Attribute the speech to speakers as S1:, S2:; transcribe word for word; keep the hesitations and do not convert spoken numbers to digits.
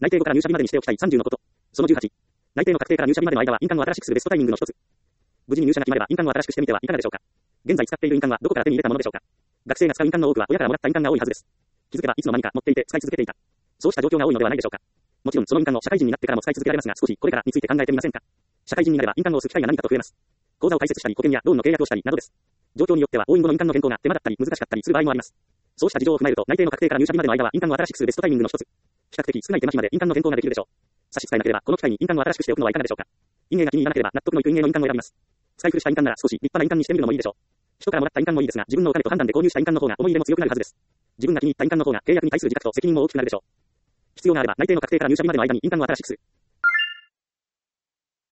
S1: 内定後から入社日までにしておきたいさんじゅうのこと。そのじゅうはち。内定の確定から入社日までの間は印鑑を新しくするベストタイミングの一つ。無事に入社が決まれば印鑑を新しくしてみてはいかがでしょうか。現在使っている印鑑はどこから手に入れたものでしょうか。学生が使う印鑑の多くは親からもらった印鑑が多いはずです。気づけばいつの間にか持っていて使い続けていた。そうした状況が多いのではないでしょうか。もちろんその印鑑を社会人になってからも使い続けられますが、少しこれからについて考えてみませんか。社会人になれば印鑑を押す機会が何かと増えます。口座を開設したり保険やローンの契約をしたりなどです。状況によっては押印後の印鑑の変更が手間だったり難しかったりする場合もあります。そうした事情を踏まえると内定の確定から入社日までの間は印鑑を新しくするベストタイミングの一つ。比較的少ない手間暇で印鑑の変更ができるでしょう。差し支えなければこの機会に印鑑を新しくしておくのはいかがでしょうか。印影が気に入らなければ納得のいく印影の印鑑を選びます。使い古した印鑑なら少し立派な印鑑にしてみるのもいいでしょう。人からもらった印鑑もいいですが、自分のお金と判断で購入した印鑑の方が思い入れも強くなるはずです。自分が気に入った印鑑の方が契約に対する自覚と責任も大きくなるでしょう。必要があれば内定の確定から入社日までの間に印鑑を新しくする。